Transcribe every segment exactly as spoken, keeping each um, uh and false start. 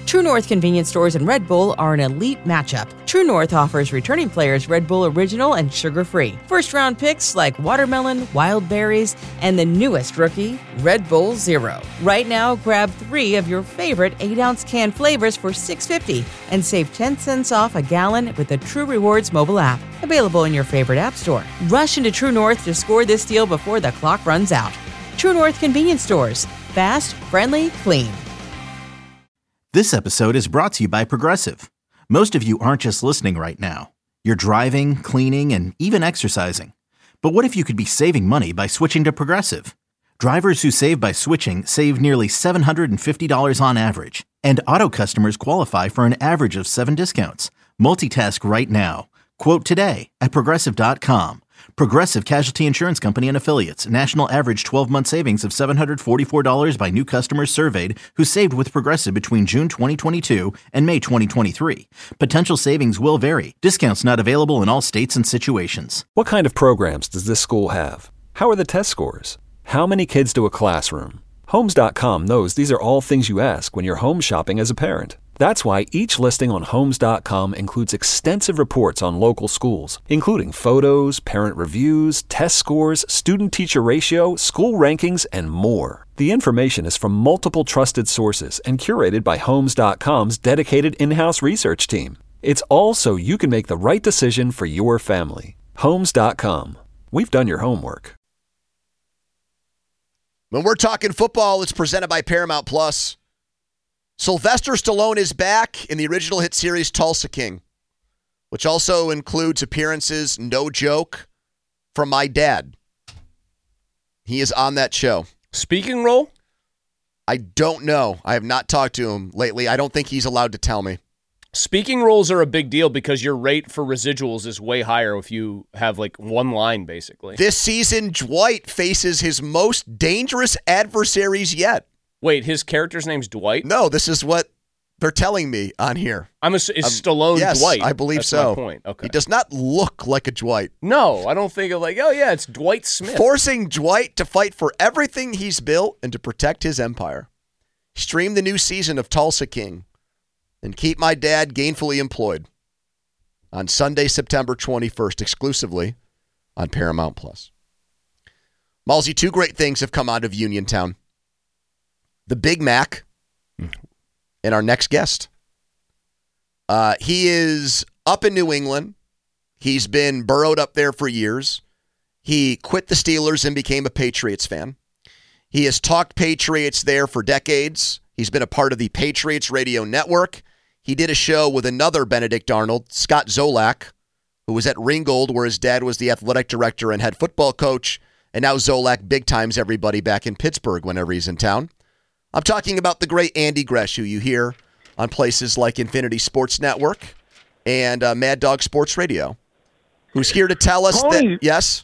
True North convenience stores and Red Bull are an elite matchup. True North offers returning players Red Bull Original and sugar-free. First-round picks like watermelon, wild berries, and the newest rookie, Red Bull Zero. Right now, grab three of your favorite eight-ounce can flavors for six dollars and fifty cents and save ten cents off a gallon with the True Rewards mobile app. Available in your favorite app store. Rush into True North to score this deal before the clock runs out. True North convenience stores. Fast, friendly, clean. This episode is brought to you by Progressive. Most of you aren't just listening right now. You're driving, cleaning, and even exercising. But what if you could be saving money by switching to Progressive? Drivers who save by switching save nearly seven hundred fifty dollars on average. And auto customers qualify for an average of seven discounts. Multitask right now. Quote today at Progressive dot com. Progressive Casualty Insurance Company and Affiliates. National average twelve-month savings of seven hundred forty-four dollars by new customers surveyed who saved with Progressive between June twenty twenty-two and May twenty twenty-three. Potential savings will vary. Discounts not available in all states and situations. What kind of programs does this school have? How are the test scores? How many kids do a classroom? Homes dot com knows these are all things you ask when you're home shopping as a parent. That's why each listing on Homes dot com includes extensive reports on local schools, including photos, parent reviews, test scores, student-teacher ratio, school rankings, and more. The information is from multiple trusted sources and curated by Homes dot com's dedicated in-house research team. It's all so you can make the right decision for your family. Homes dot com. We've done your homework. When we're talking football, it's presented by Paramount Plus. Sylvester Stallone is back in the original hit series Tulsa King, which also includes appearances, no joke, from my dad. He is on that show. Speaking role? I don't know. I have not talked to him lately. I don't think he's allowed to tell me. Speaking roles are a big deal because your rate for residuals is way higher if you have like one line, basically. This season, Dwight faces his most dangerous adversaries yet. Wait, his character's name's Dwight? No, this is what they're telling me on here. I'm a, is um, Stallone yes, Dwight? I believe That's so. My point. Okay. He does not look like a Dwight. No, I don't think of like, oh yeah, it's Dwight Smith. Forcing Dwight to fight for everything he's built and to protect his empire. Stream the new season of Tulsa King and keep my dad gainfully employed on Sunday, September twenty-first, exclusively on Paramount Plus. Malsey, two great things have come out of Uniontown. The Big Mac, and our next guest. Uh, he is up in New England. He's been burrowed up there for years. He quit the Steelers and became a Patriots fan. He has talked Patriots there for decades. He's been a part of the Patriots Radio Network. He did a show with another Benedict Arnold, Scott Zolak, who was at Ringgold, where his dad was the athletic director and head football coach. And now Zolak big times everybody back in Pittsburgh whenever he's in town. I'm talking about the great Andy Gresh, who you hear on places like Infinity Sports Network and uh, Mad Dog Sports Radio, who's here to tell us Tony, that, yes?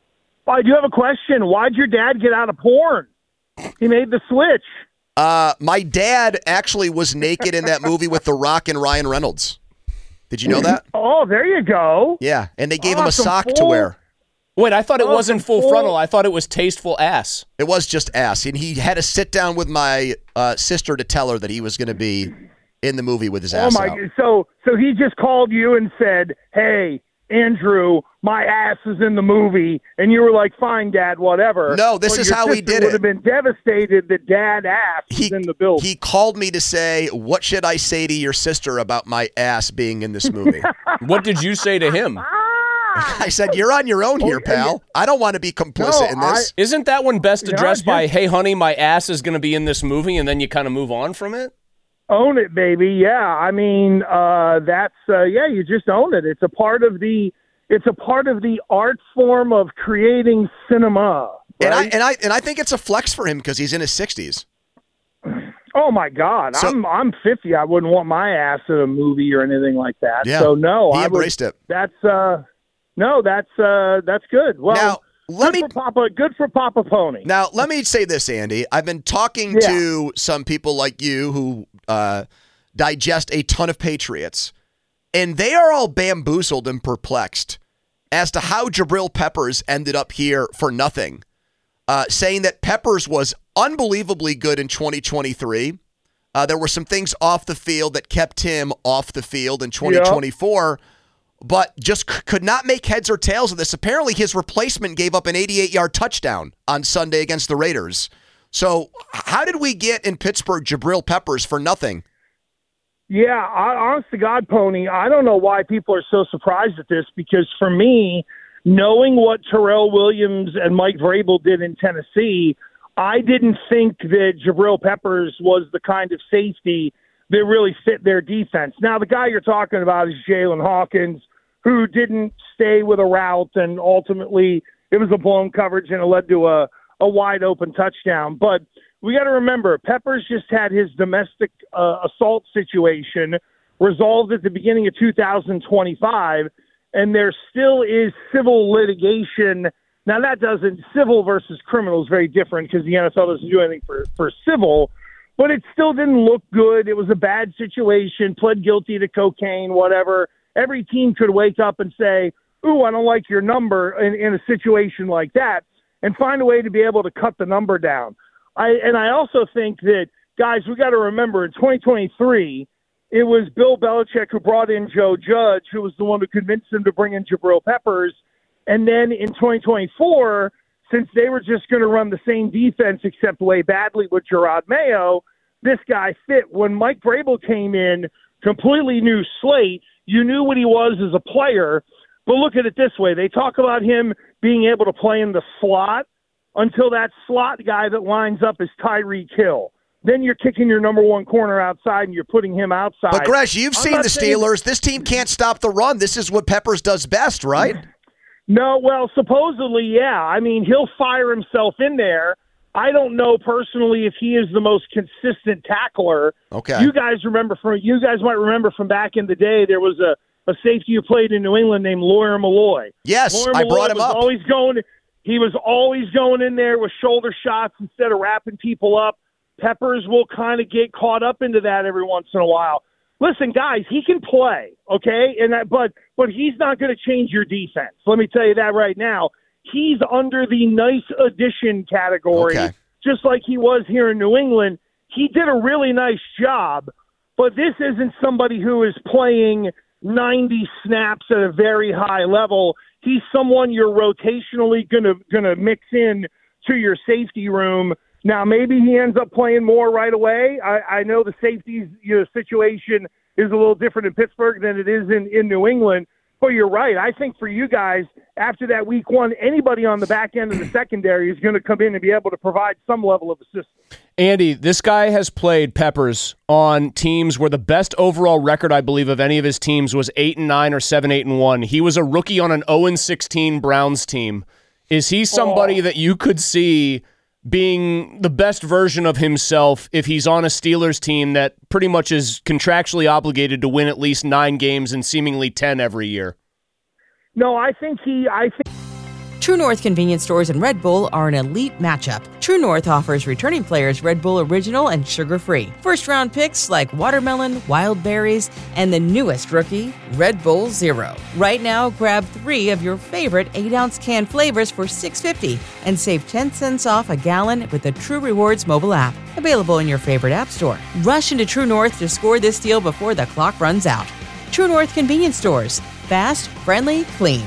I do have a question. Why'd your dad get out of porn? He made the switch. Uh, my dad actually was naked in that movie with The Rock and Ryan Reynolds. Did you know that? Oh, there you go. Yeah, and they gave awesome. him a sock full, to wear. Wait, I thought it awesome. wasn't full, full frontal. I thought it was tasteful ass. It was just ass. And he had to sit down with my uh, sister to tell her that he was going to be in the movie with his ass oh my, out. So, so he just called you and said, hey, Andrew, my ass is in the movie. And you were like, fine, Dad, whatever. No, this but is your how he sister did would it. have been devastated that Dad ass he, was in the building. He called me to say, what should I say to your sister about my ass being in this movie? What did you say to him? I said, you're on your own here, pal. I don't want to be complicit No, in this. I, Isn't that one best Yeah, addressed just- by, hey, honey, my ass is going to be in this movie, and then you kind of move on from it? Own it, baby. Yeah, I mean, uh, that's uh, yeah. You just own it. It's a part of the. It's a part of the art form of creating cinema. Right? And I and I and I think it's a flex for him because he's in his sixties. Oh my God, So- I'm I'm fifty. I wouldn't want my ass in a movie or anything like that. Yeah, so no, he I embraced would, it. That's uh, no, that's uh, that's good. Well, Now, let good me- for Papa. Good for Papa Pony. Now, let me say this, Andy. I've been talking Yeah. to some people like you who uh, digest a ton of Patriots, and they are all bamboozled and perplexed as to how Jabril Peppers ended up here for nothing, uh, saying that Peppers was unbelievably good in twenty twenty-three, Uh, there were some things off the field that kept him off the field in twenty twenty-four, yep. but just c- could not make heads or tails of this. Apparently, his replacement gave up an eighty-eight-yard touchdown on Sunday against the Raiders. So how did we get in Pittsburgh Jabril Peppers for nothing? Yeah, I, honest to God, Pony, I don't know why people are so surprised at this, because for me, knowing what Terrell Williams and Mike Vrabel did in Tennessee, I didn't think that Jabril Peppers was the kind of safety that really fit their defense. Now, the guy you're talking about is Jalen Hawkins, who didn't stay with a route, and ultimately it was a blown coverage and it led to a a wide open touchdown. But we got to remember, Peppers just had his domestic uh, assault situation resolved at the beginning of two thousand twenty-five, and there still is civil litigation. Now that doesn't, civil versus criminal is very different because the N F L doesn't do anything for, for civil, but it still didn't look good. It was a bad situation, pled guilty to cocaine, whatever. Every team could wake up and say, ooh, I don't like your number in, in a situation like that, and find a way to be able to cut the number down. I And I also think that, guys, we got to remember, in twenty twenty-three, it was Bill Belichick who brought in Joe Judge, who was the one who convinced him to bring in Jabril Peppers. And then in twenty twenty-four, since they were just going to run the same defense except way badly with Gerard Mayo, this guy fit. When Mike Vrabel came in, completely new slate, you knew what he was as a player. But look at it this way. They talk about him being able to play in the slot until that slot guy that lines up is Tyreek Hill. Then you're kicking your number one corner outside and you're putting him outside. But, Gresh, you've I'm seen the Steelers. Saying- this team can't stop the run. This is what Peppers does best, right? No, well, supposedly, yeah. I mean, he'll fire himself in there. I don't know personally if he is the most consistent tackler. Okay. You guys remember from you guys might remember from back in the day, there was a, a safety who played in New England named Lawyer Malloy. Yes, Lawyer I Malloy brought him was up. Always going, he was always going in there with shoulder shots instead of wrapping people up. Peppers will kind of get caught up into that every once in a while. Listen, guys, he can play, okay, and that, but but he's not going to change your defense. Let me tell you that right now. He's under the nice addition category, okay. just like he was here in New England. He did a really nice job, but this isn't somebody who is playing ninety snaps at a very high level. He's someone you're rotationally gonna gonna mix in to your safety room. Now, maybe he ends up playing more right away. I, I know the safeties you know, situation is a little different in Pittsburgh than it is in, in New England. But you're right. I think for you guys, after that week one, anybody on the back end of the secondary is going to come in and be able to provide some level of assistance. Andy, this guy has played Peppers on teams where the best overall record, I believe, of any of his teams was eight and nine or seven, eight and one. He was a rookie on an oh and sixteen Browns team. Is he somebody oh. that you could see being the best version of himself if he's on a Steelers team that pretty much is contractually obligated to win at least nine games and seemingly ten every year? No, I think he, I think. True North convenience stores and Red Bull are an elite matchup. True North offers returning players Red Bull Original and sugar-free. First-round picks like watermelon, wild berries, and the newest rookie, Red Bull Zero. Right now, grab three of your favorite eight-ounce can flavors for six dollars and fifty cents and save ten cents off a gallon with the True Rewards mobile app. Available in your favorite app store. Rush into True North to score this deal before the clock runs out. True North convenience stores. Fast, friendly, clean.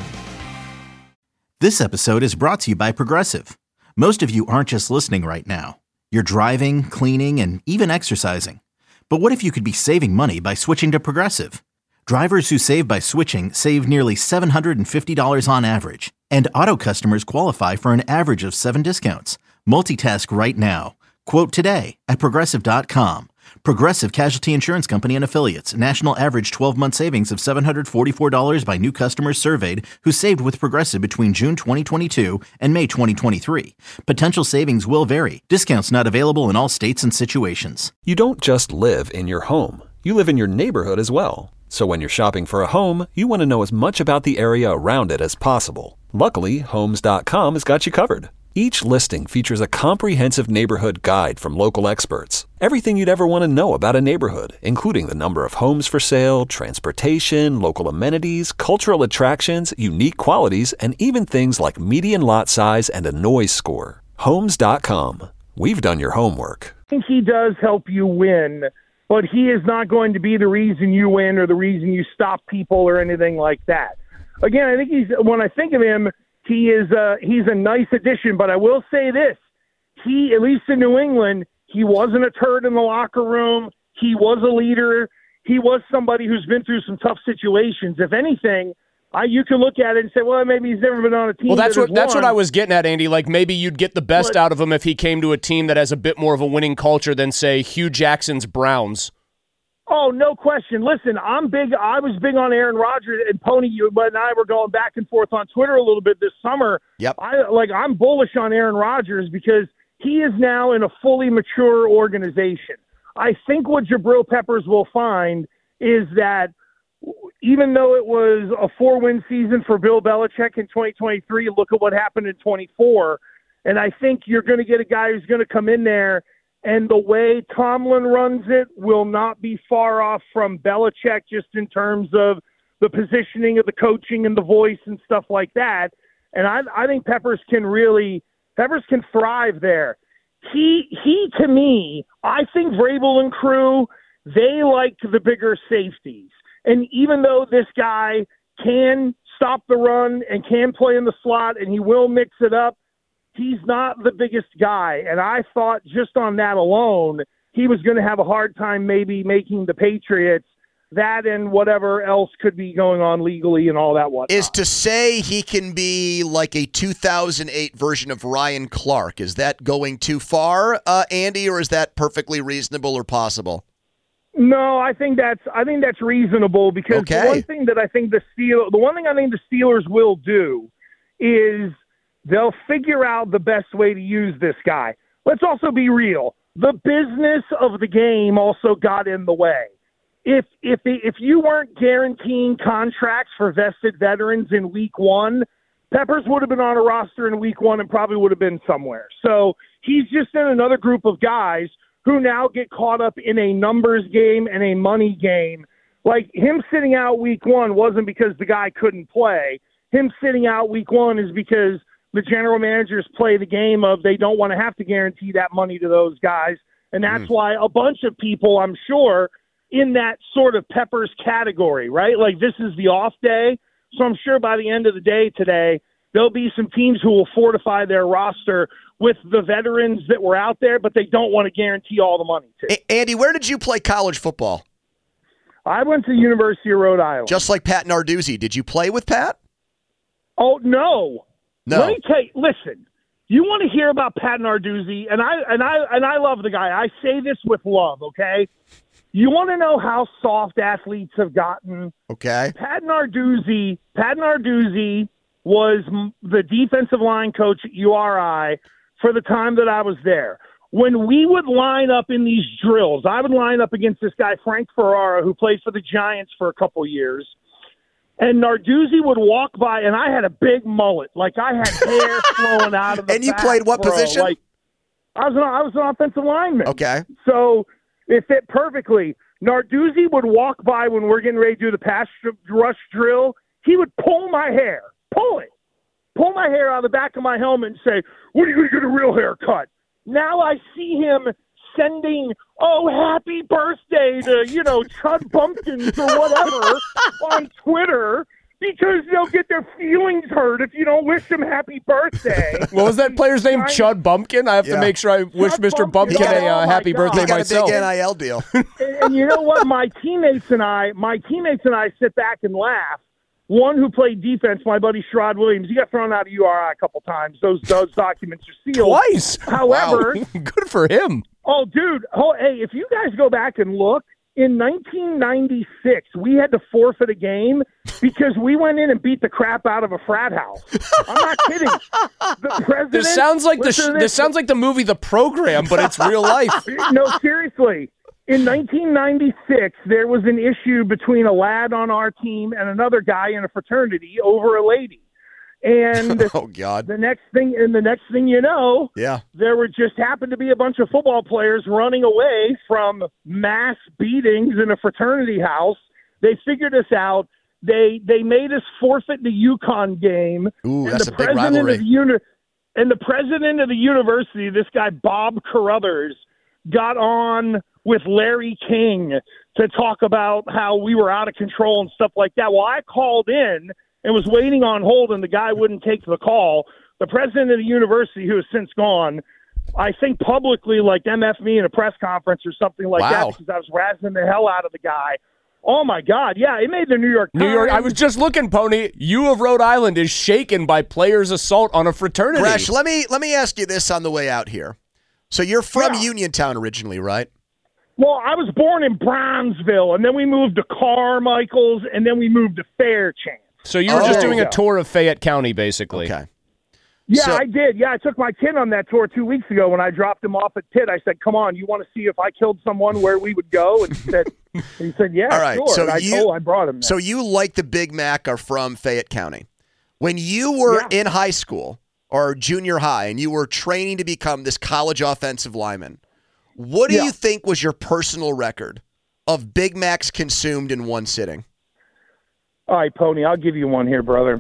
This episode is brought to you by Progressive. Most of you aren't just listening right now. You're driving, cleaning, and even exercising. But what if you could be saving money by switching to Progressive? Drivers who save by switching save nearly seven hundred fifty dollars on average. And auto customers qualify for an average of seven discounts. Multitask right now. Quote today at Progressive dot com. Progressive Casualty Insurance Company and Affiliates. National average twelve-month savings of seven hundred forty-four dollars by new customers surveyed who saved with Progressive between June twenty twenty-two and May twenty twenty-three. Potential savings will vary. Discounts not available in all states and situations. You don't just live in your home. You live in your neighborhood as well. So when you're shopping for a home, you want to know as much about the area around it as possible. Luckily, Homes dot com has got you covered. Each listing features a comprehensive neighborhood guide from local experts. Everything you'd ever want to know about a neighborhood, including the number of homes for sale, transportation, local amenities, cultural attractions, unique qualities, and even things like median lot size and a noise score. Homes dot com. We've done your homework. I think he does help you win but he is not going to be the reason you win or the reason you stop people or anything like that. Again, I think he's when I think of him, he is uh, he's a nice addition. But I will say this: he, at least in New England, he wasn't a turd in the locker room. He was a leader. He was somebody who's been through some tough situations. If anything, I, you can look at it and say, well, maybe he's never been on a team. Well, that's that what that's won. what I was getting at, Andy. Like maybe you'd get the best But, out of him if he came to a team that has a bit more of a winning culture than, say, Hugh Jackson's Browns. Oh, no question. Listen, I'm big. I was big on Aaron Rodgers, and Pony, you and I were going back and forth on Twitter a little bit this summer. Yep. I like. I'm bullish on Aaron Rodgers because he is now in a fully mature organization. I think what Jabril Peppers will find is that even though it was a four-win season for Bill Belichick in twenty twenty-three, look at what happened in twenty-four. And I think you're going to get a guy who's going to come in there, and the way Tomlin runs it will not be far off from Belichick just in terms of the positioning of the coaching and the voice and stuff like that. And I, I think Peppers can really – Peppers can thrive there. He, he to me, I think Vrabel and crew, they like the bigger safeties. And even though this guy can stop the run and can play in the slot and he will mix it up, he's not the biggest guy. And I thought just on that alone, he was going to have a hard time maybe making the Patriots, that and whatever else could be going on legally and all that whatnot. Is to say he can be like a two thousand eight version of Ryan Clark. Is that going too far, uh, Andy, or is that perfectly reasonable or possible? No, I think that's I think that's reasonable because Okay. the one thing that I think the Steel the one thing I think the Steelers will do is they'll figure out the best way to use this guy. Let's also be real. The business of the game also got in the way. If if if you weren't guaranteeing contracts for vested veterans in week one, Peppers would have been on a roster in week one and probably would have been somewhere. So he's just in another group of guys who now get caught up in a numbers game and a money game. Like him sitting out week one wasn't because the guy couldn't play. Him sitting out week one is because the general managers play the game of they don't want to have to guarantee that money to those guys. And that's mm. why a bunch of people, I'm sure, in that sort of Peppers category, right? Like this is the off day. So I'm sure by the end of the day today, there'll be some teams who will fortify their roster with the veterans that were out there, but they don't want to guarantee all the money to. A- Andy, where did you play college football? I went to the University of Rhode Island. Just like Pat Narduzzi. Did you play with Pat? Oh, no. No. Let me tell you, listen, you want to hear about Pat Narduzzi, and I and I and I love the guy. I say this with love, okay? You want to know how soft athletes have gotten? Okay. Pat Narduzzi, Pat Narduzzi was the defensive line coach at U R I for the time that I was there. When we would line up in these drills, I would line up against this guy, Frank Ferrara, who played for the Giants for a couple years. And Narduzzi would walk by, and I had a big mullet. Like, I had hair flowing out of the And you back, played what bro. position? Like, I was, an, I was an offensive lineman. Okay. So it fit perfectly. Narduzzi would walk by when we're getting ready to do the pass rush drill. He would pull my hair. Pull it. Pull my hair out of the back of my helmet and say, when are you going to get a real haircut? Now I see him sending, oh, happy birthday to, you know, Chud Bumpkins or whatever on Twitter because they'll get their feelings hurt if you don't wish them happy birthday. What was that player's name? Chud Bumpkin? I have Yeah. to make sure I wish Chud Mister Bumpkin. Bumpkin a Oh, uh, my happy God. birthday They got myself. a big N I L deal. and, and you know what? My teammates and I, my teammates and I sit back and laugh. One who played defense, my buddy Sherrod Williams, he got thrown out of U R I a couple times. Those those documents are sealed. Twice. However, Good for him. oh, dude, oh, hey, if you guys go back and look, in nineteen ninety-six, we had to forfeit a game because we went in and beat the crap out of a frat house. I'm not kidding. The president. This sounds like the sh- listen to this sounds like the movie The Program, but it's real life. No, seriously. In nineteen ninety-six, there was an issue between a lad on our team and another guy in a fraternity over a lady. And Oh, God. the next thing, and the next thing you know, Yeah. there were just happened to be a bunch of football players running away from mass beatings in a fraternity house. They figured us out. They they made us forfeit the UConn game. Ooh, and that's the a big president rivalry. Of the uni- and the president of the university, this guy Bob Carruthers, got on with Larry King to talk about how we were out of control and stuff like that. Well, I called in and was waiting on hold, and the guy wouldn't take the call. The president of the university, who has since gone, I think publicly, like, M F me in a press conference or something like Wow. that because I was razzing the hell out of the guy. Oh, my God. Yeah, it made the New York Times. New York. I was just looking, Pony. U of Rhode Island is shaken by players' assault on a fraternity. Gresh, let me let me ask you this on the way out here. So you're from Yeah. Uniontown originally, right? Well, I was born in Brownsville, and then we moved to Carmichael's, and then we moved to Fairchance. So you were Oh. just doing a Yeah. tour of Fayette County, basically. Okay. Yeah, So- I did. Yeah, I took my kid on that tour two weeks ago when I dropped him off at Pitt. I said, come on, you want to see if I killed someone where we would go? And he said, he said yeah, All right, sure. so and I you- told, I brought him there. So you, like the Big Mac, are from Fayette County. When you were Yeah. in high school or junior high and you were training to become this college offensive lineman, what do Yeah. you think was your personal record of Big Macs consumed in one sitting? All right, Pony, I'll give you one here, brother.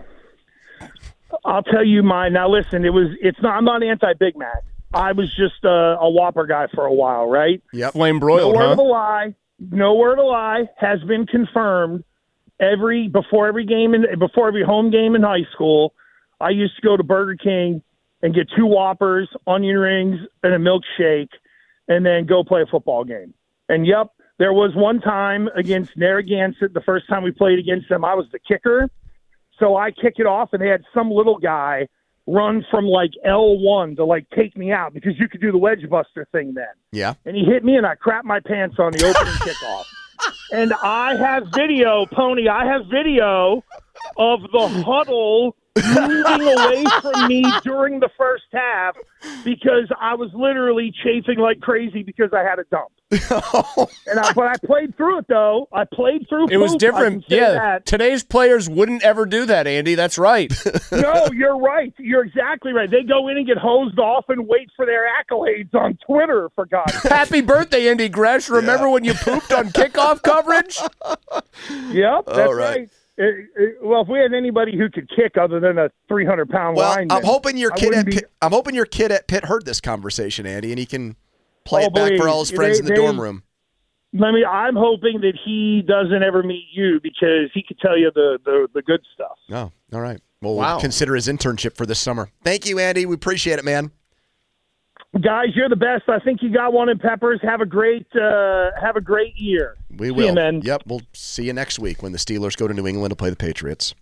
I'll tell you mine. Now, listen, it was. It's not. I'm not anti-Big Mac. I was just a, a Whopper guy for a while, right? Yep. Flame No broiled, word huh? of a lie. No word of a lie. Has been confirmed. Every before every game in before every home game in high school, I used to go to Burger King and get two Whoppers, onion rings, and a milkshake, and then go play a football game. And yep, there was one time against Narragansett. The first time we played against them, I was the kicker. So I kick it off, and they had some little guy run from like L one to like take me out because you could do the wedge buster thing then. Yeah. And he hit me, and I crapped my pants on the opening kickoff. And I have video, Pony, I have video of the huddle moving away from me during the first half because I was literally chafing like crazy because I had a dump. and I, but I played through it, though. I played through It was poop, I different. can say Yeah. that. Today's players wouldn't ever do that, Andy. That's right. No, you're right. You're exactly right. They go in and get hosed off and wait for their accolades on Twitter, for God's sake. Happy birthday, Andy Gresh. Remember when you pooped on kickoff coverage? Yep, that's All right. right. It- it- well, if we had anybody who could kick other than a three hundred pound Well, lineman, I'm hoping your I kid at wouldn't be- Pitt, I'm hoping your kid at Pitt heard this conversation, Andy, and he can play Oh, it back for believe- all his friends they- in the they- dorm room. Let me. I'm hoping that he doesn't ever meet you because he could tell you the the, the good stuff. Oh, all right. Well, Wow. we'll consider his internship for this summer. Thank you, Andy. We appreciate it, man. Guys, you're the best. I think you got one in Peppers. Have a great uh, have a great year. We See will. you, man. Yep, we'll see you next week when the Steelers go to New England to play the Patriots.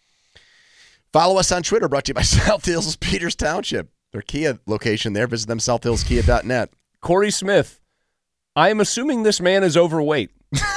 Follow us on Twitter, brought to you by South Hills Peters Township. Their Kia location there. Visit them, south hills kia dot net. Corey Smith. I am assuming this man is overweight.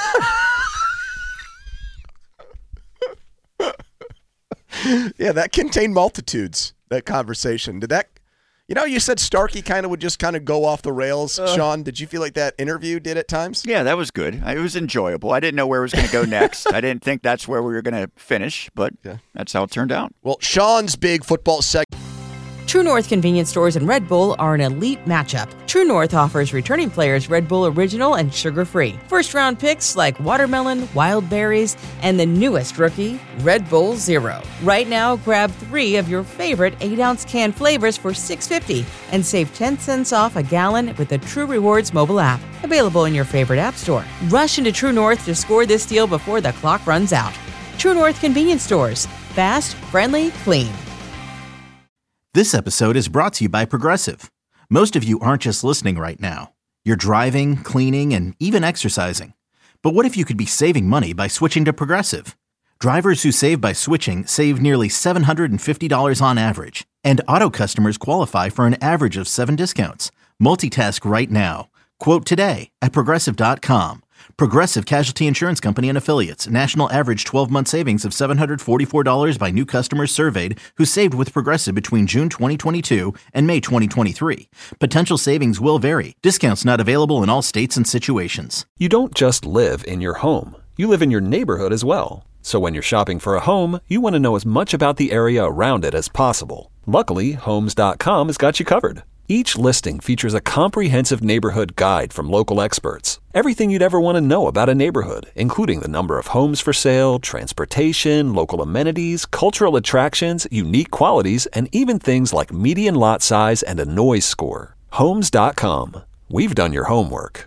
Yeah, that contained multitudes, that conversation. Did that, you know, you said Starkey kind of would just kind of go off the rails. Uh. Sean, did you feel like that interview did at times? Yeah, that was good. It was enjoyable. I didn't know where it was going to go next. I didn't think that's where we were going to finish, but Yeah. that's how it turned out. Well, Sean's big football segment. True North convenience stores and Red Bull are an elite matchup. True North offers returning players Red Bull Original and sugar-free. First-round picks like watermelon, wild berries, and the newest rookie, Red Bull Zero. Right now, grab three of your favorite eight ounce can flavors for six dollars and fifty cents and save ten cents off a gallon with the True Rewards mobile app. Available in your favorite app store. Rush into True North to score this deal before the clock runs out. True North convenience stores. Fast, friendly, clean. This episode is brought to you by Progressive. Most of you aren't just listening right now. You're driving, cleaning, and even exercising. But what if you could be saving money by switching to Progressive? Drivers who save by switching save nearly seven hundred fifty dollars on average. And auto customers qualify for an average of seven discounts. Multitask right now. Quote today at Progressive dot com. Progressive Casualty Insurance Company and Affiliates. National average twelve-month savings of seven hundred forty-four dollars by new customers surveyed who saved with Progressive between June twenty twenty-two and May twenty twenty-three. Potential savings will vary. Discounts not available in all states and situations. You don't just live in your home. You live in your neighborhood as well. So when you're shopping for a home, you want to know as much about the area around it as possible. Luckily, Homes dot com has got you covered. Each listing features a comprehensive neighborhood guide from local experts. Everything you'd ever want to know about a neighborhood, including the number of homes for sale, transportation, local amenities, cultural attractions, unique qualities, and even things like median lot size and a noise score. Homes dot com. We've done your homework.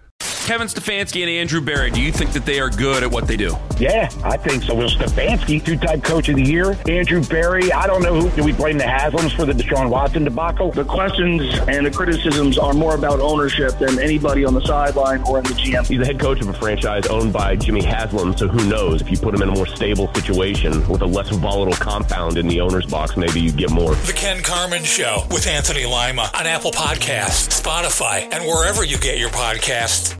Kevin Stefanski and Andrew Berry, do you think that they are good at what they do? Yeah, I think so. Well, Stefanski, two-time coach of the year. Andrew Berry, I don't know who. Do we blame the Haslams for the Deshaun Watson debacle? The questions and the criticisms are more about ownership than anybody on the sideline or in the G M. He's the head coach of a franchise owned by Jimmy Haslam, so who knows? If you put him in a more stable situation with a less volatile compound in the owner's box, maybe you get more. The Ken Carman Show with Anthony Lima on Apple Podcasts, Spotify, and wherever you get your podcasts.